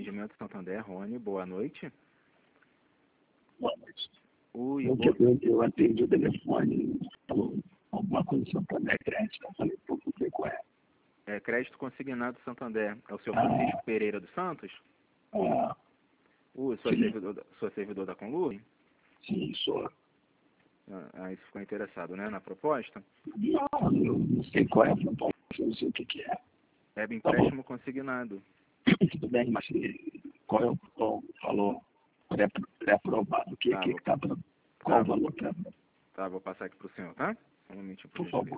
Atendimento Santander, Rony, boa noite. Boa noite. Oi, Eu atendi o telefone, falou alguma coisa Santander Crédito, eu falei, pô, não sei qual é. É Crédito Consignado Santander. É o senhor Francisco Pereira dos Santos? Ah, Sou servidor da Conlur? sim, sou. Aí você ficou interessado, né, na proposta? Não, eu não sei qual é a proposta, eu não sei o que é. É empréstimo consignado. Tudo bem, mas qual é o valor pré-aprovado? O que Tá, que está para qual o valor pré-aprovado? Tá, vou passar aqui pro senhor, tá? Só um momentinho, Por favor.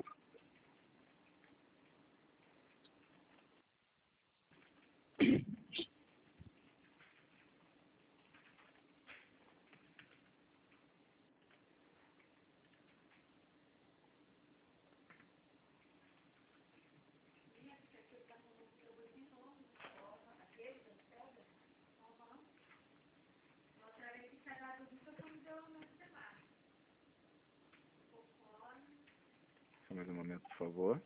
Só mais um momento, por favor.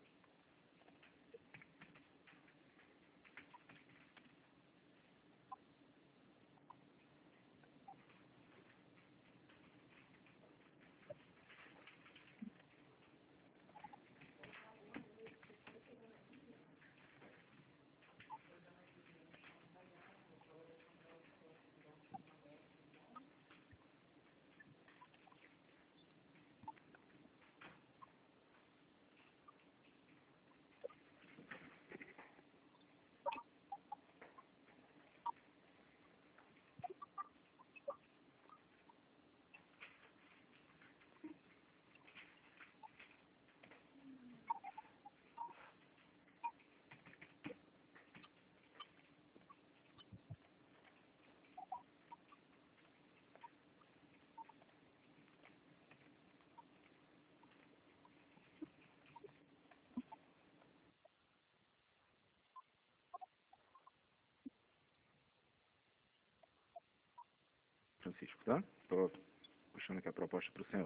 Francisco, tá? Tô puxando aqui a proposta pro senhor.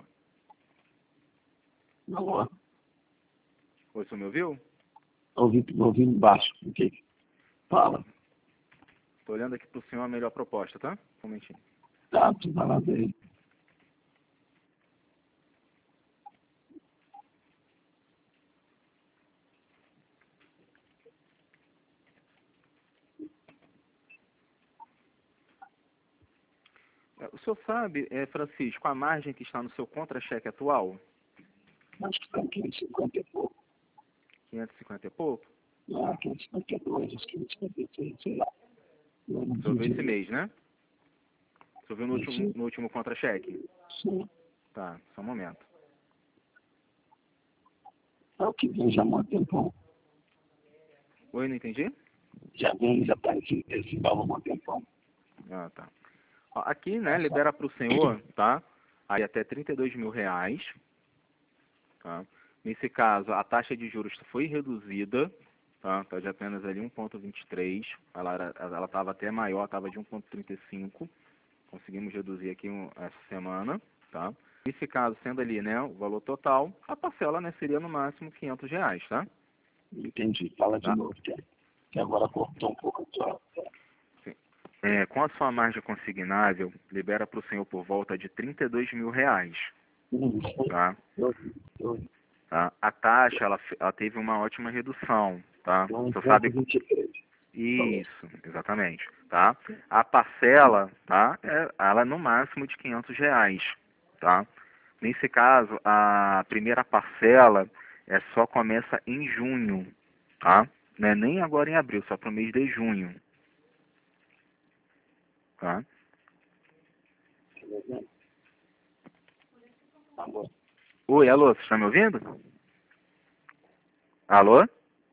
Alô? Oi, o senhor me ouviu? Ouvindo baixo. O que? Fala. Tô olhando aqui pro senhor a melhor proposta, tá? Um momentinho. Tá, tu vai lá ver. O senhor sabe, Francisco, a margem que está no seu contra-cheque atual? Acho que está 550 e pouco. 550 e pouco? Ah, 552, acho que 556, sei lá. O senhor viu esse mês, né? O senhor viu no último contra-cheque? Sim. Tá, só um momento. É o que vem já há muito tempo. Oi, não entendi? Já está esse valor há muito tempo. Ah, tá. Ó, aqui, né, libera para o senhor, tá? Aí até R$ 32.000, tá? Nesse caso, a taxa de juros foi reduzida, tá? Tá de apenas ali 1,23. Ela estava até maior, estava de 1,35. Conseguimos reduzir aqui essa semana, tá? Nesse caso, sendo ali, né, o valor total, a parcela, né, seria no máximo R$ 500, tá? Entendi. Fala de Tá? novo, que agora cortou um pouco a sua... Sim. Com a sua margem consignável, libera para o senhor por volta de R$ 32.000, tá? Tá? A taxa, ela teve uma ótima redução, tá? Você sabe... 23. Isso, exatamente, tá? A parcela, tá? Ela é no máximo de R$ 500, tá? Nesse caso, a primeira parcela só começa em junho, tá? Não é nem agora em abril, só para o mês de junho, tá? Oi, alô, você está me ouvindo? Alô?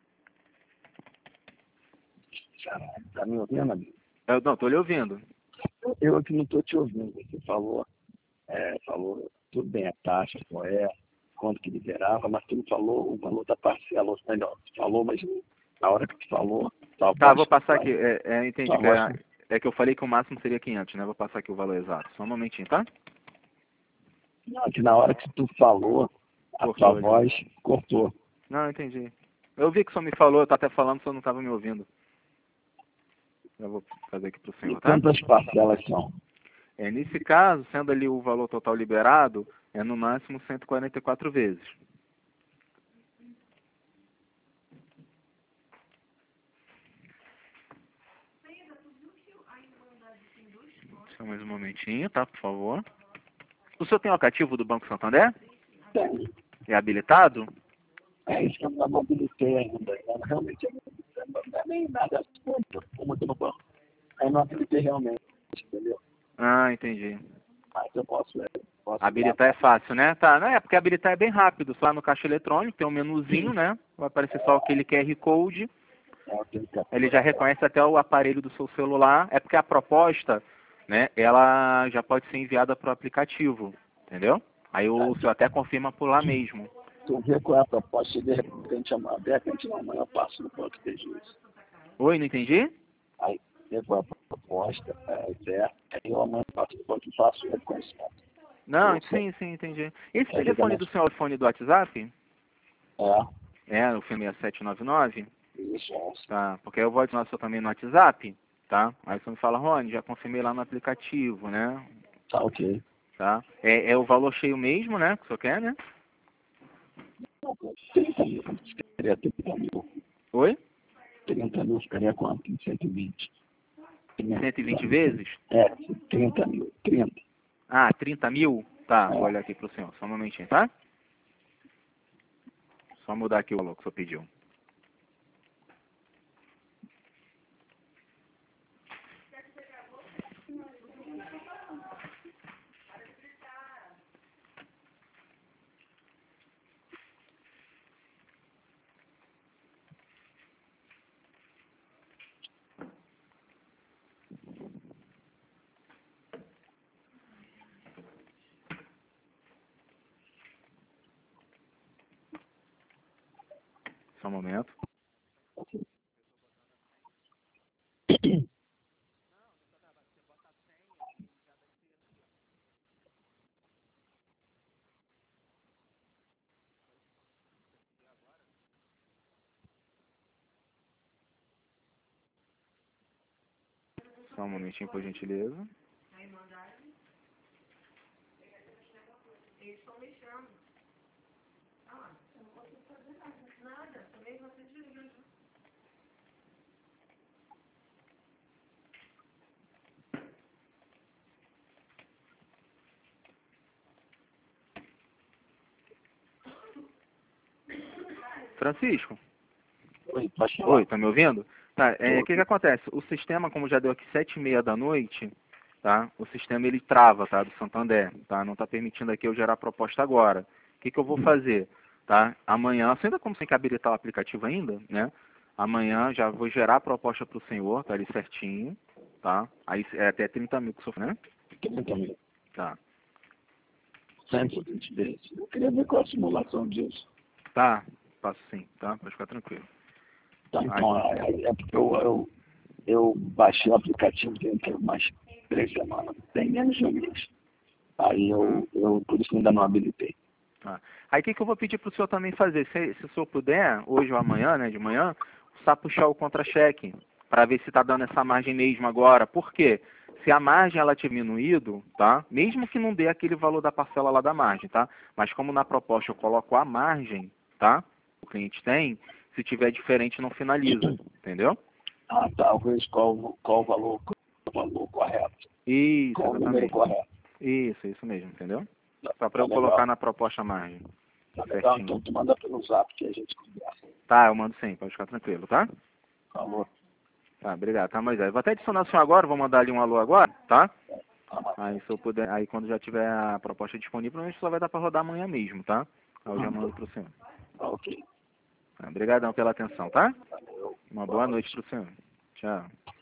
Tá me ouvindo, amigo? Eu não, estou lhe ouvindo. Eu aqui não estou te ouvindo. Você falou tudo bem, a taxa, qual é, quanto que liberava, mas tu não falou o valor da parcela, ou melhor, tu falou, mas na hora que tu falou, Tá, vou passar aqui. Entendi. tua voz, É que eu falei que o máximo seria 500, né? Vou passar aqui o valor exato. Só um momentinho, tá? não, que na hora que tu falou, a Cortou tua ali. voz cortou. Não, entendi. Eu vi que o senhor me falou, eu tô até falando, o senhor não estava me ouvindo. Eu vou fazer aqui para o senhor, E tá? quantas parcelas são? Nesse caso, sendo ali o valor total liberado, é no máximo 144 vezes. Só mais um momentinho, tá, por favor. O senhor tem o aplicativo do Banco Santander? Tem. É habilitado? É isso que eu não habilitei ainda. Eu realmente não é nem nada como aqui no banco. Aí não habilitei realmente, entendeu? Ah, entendi. Mas eu posso Habilitar é fácil, né? Tá, não é porque habilitar é bem rápido. Só no caixa eletrônico tem um menuzinho, né? Vai aparecer só aquele QR Code. eu tenho que Ele já reconhece até o aparelho do seu celular. É porque a proposta, né? Ela já pode ser enviada para o aplicativo, entendeu? Aí o senhor até confirma por lá mesmo. tu vê qual é a proposta e de repente amanhã. De repente não, amanhã eu passo no banco de juiz. Oi, não entendi? Aí vê qual é a proposta, aí eu amanhã passo no banco e faço o reconhecimento. Não, Você sim, entende. Esse é telefone do senhor é o telefone do WhatsApp? É, o filme 6799? Isso, é. Tá, porque eu vou adicionar o senhor também no WhatsApp, tá? Aí você me fala, Rony, já confirmei lá no aplicativo, né? Tá ok. Tá? É o valor cheio mesmo, né? Que o senhor quer, né? 30 mil, ficaria 30 mil. Oi? 30 mil ficaria quanto? Em 120. 120 vezes? É, 30 mil. 30. Ah, 30 mil? Tá, vou É. olhar aqui pro senhor. Só um momentinho, tá? Só mudar aqui o valor que o senhor pediu. Só um momento. Só um momentinho, por gentileza. Francisco? Oi, pode falar. Oi, tá me ouvindo? Tá, o que Tô. acontece? O sistema, como já deu aqui 7h30 da noite, tá? O sistema ele trava, tá? Do Santander, tá? Não tá permitindo aqui eu gerar a proposta agora. O que eu vou fazer? Tá? Amanhã, você ainda como tem que habilitar o aplicativo ainda, né? Amanhã já vou gerar a proposta pro senhor, tá ali certinho, tá? Aí é até 30 mil que o senhor, né? 30 mil. Tá. 120 vezes. Eu queria ver qual a simulação disso. Tá, passo sim, tá? Pode ficar tranquilo. Tá, então, é porque eu baixei o aplicativo tem umas 3 semanas. Tem menos de um mês. Aí por isso ainda não habilitei. Tá. Aí o que eu vou pedir para o senhor também fazer? Se o senhor puder, hoje ou amanhã, né, de manhã, só puxar o contra-cheque para ver se está dando essa margem mesmo agora. Por quê? Se a margem ela tiver diminuído, tá? Mesmo que não dê aquele valor da parcela lá da margem, tá? Mas como na proposta eu coloco a margem, tá? O cliente tem, se tiver diferente não finaliza, entendeu? Ah, tá. Eu vejo qual o valor correto. Isso, Qual o número exatamente. correto. Isso mesmo, entendeu? Só para Tá eu colocar legal. na proposta a margem. Tá legal. Certinho. Então tu manda pelo zap que a gente conversa. Tá, eu mando sim, pode ficar tranquilo, tá? Falou. Tá, obrigado, tá, Moisés? Vou até adicionar o senhor agora, vou mandar ali um alô agora, tá? Tá, Aí se eu puder, aí quando já tiver a proposta disponível, a gente só vai dar para rodar amanhã mesmo, tá? Aí eu já mando pro senhor. ok. Tá, obrigadão pela atenção, tá? Valeu. Uma boa noite pro senhor. Tchau.